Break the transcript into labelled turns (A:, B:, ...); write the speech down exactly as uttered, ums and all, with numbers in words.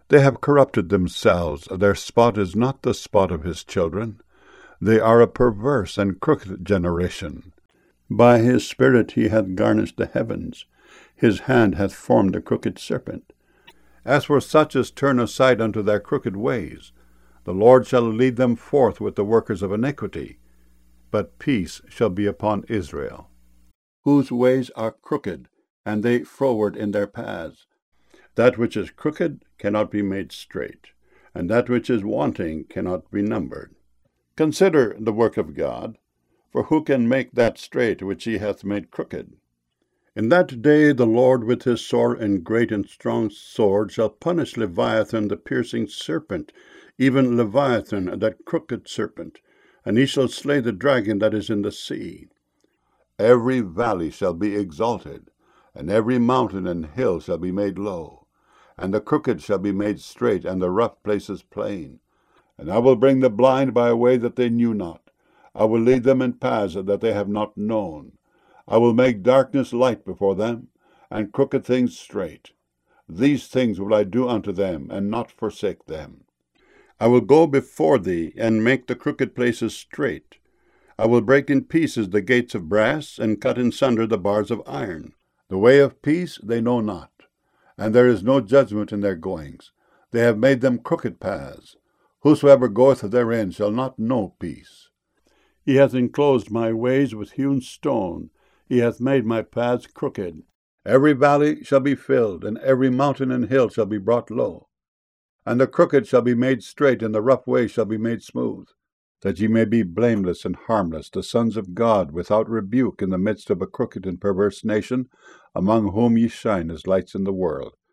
A: They have corrupted themselves. Their spot is not the spot of his children. They are a perverse and crooked generation. By his Spirit he hath garnished the heavens. His hand hath formed a crooked serpent. As for such as turn aside unto their crooked ways, the Lord shall lead them forth with the workers of iniquity, but peace shall be upon Israel, whose ways are crooked, and they froward in their paths. That which is crooked cannot be made straight, and that which is wanting cannot be numbered. Consider the work of God, for who can make that straight which he hath made crooked? In that day the Lord with his sore and great and strong sword shall punish Leviathan the piercing serpent, even Leviathan that crooked serpent, and he shall slay the dragon that is in the sea. Every valley shall be exalted, and every mountain and hill shall be made low, and the crooked shall be made straight, and the rough places plain. And I will bring the blind by a way that they knew not. I will lead them in paths that they have not known. I will make darkness light before them, and crooked things straight. These things will I do unto them, and not forsake them. I will go before thee, and make the crooked places straight. I will break in pieces the gates of brass, and cut in sunder the bars of iron. The way of peace they know not, and there is no judgment in their goings. They have made them crooked paths. Whosoever goeth therein shall not know peace. He hath enclosed my ways with hewn stone. He hath made my paths crooked. Every valley shall be filled, and every mountain and hill shall be brought low. And the crooked shall be made straight, and the rough way shall be made smooth, that ye may be blameless and harmless, the sons of God, without rebuke, in the midst of a crooked and perverse nation, among whom ye shine as lights in the world,